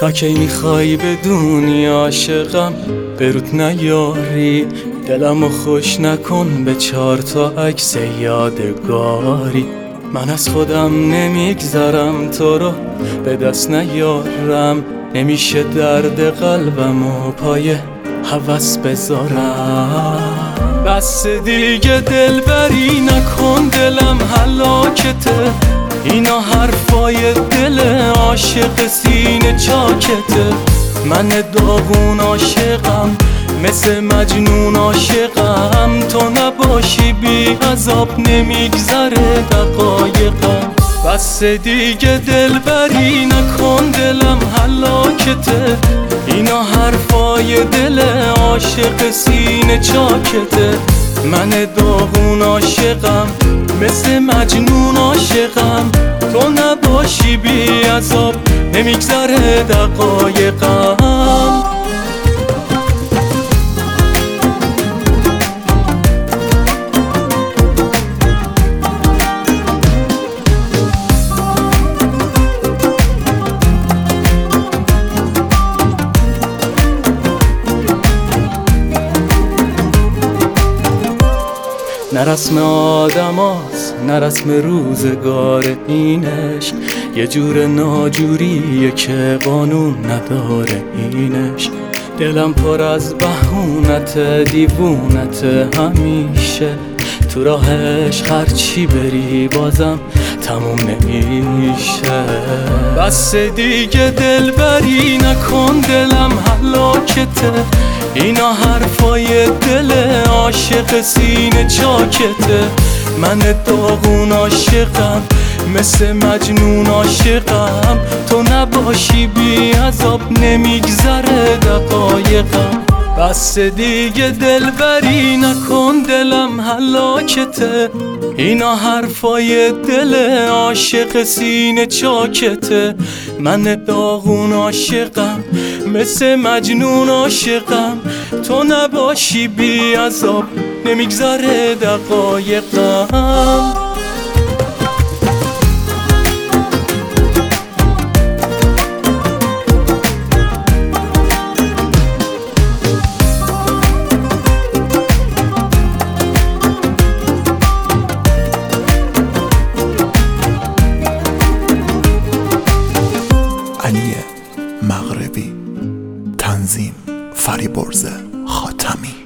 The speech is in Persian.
تا کی میخوای بدونی عاشقم برود نیاری دلمو خوش نکن به 4 تا عکس یادگاری من از خودم نمیگذرم تو رو به دست نیارم نمیشه درد قلبمو پای هوس بذارم بس دیگه دلبری نکن دلم هلاکته اینا حرفای دل عاشق سینه چاکته من داغون عاشقم مثل مجنون عاشقم تو نباشی بی عذاب نمیگذره دقایقم بس دیگه دلبری نکن دلم هلاکته اینا حرفای دل عاشق سینه چاکته من داغون عاشقم مثل مجنون عاشقم تو نباشی بی عذاب نمیگذره دقایقم نه رسم آدماست نه رسم روزگار این عشق یه جور ناجوریه که قانون نداره اینش دلم پر از بهونت دیوونت همیشه تو راه عشق هرچی بری بازم تموم نمیشه بس دیگه دلبری نکن دلم هلاکته اینا حرفای دل عاشق سینه چاکته من داغون عاشقم مثل مجنون عاشقم تو نباشی بی عذاب نمیگذره دقایقم بس دیگه دلبری نکن دلم هلاکته اینا حرفای دل عاشق سینه چاکته من داغون عاشقم مثل مجنون عاشقم تو نباشی بی عذاب نمیگذره دقایقم علی مغربی، تنظیم فریبرز خاتمی.